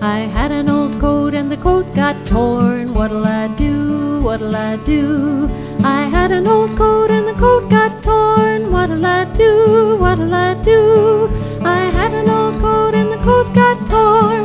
I had an old coat and the coat got torn. What'll I do? What'll I do? I had an old coat and the coat got torn. What'll I do? What'll I do? I had an old coat and the coat got torn.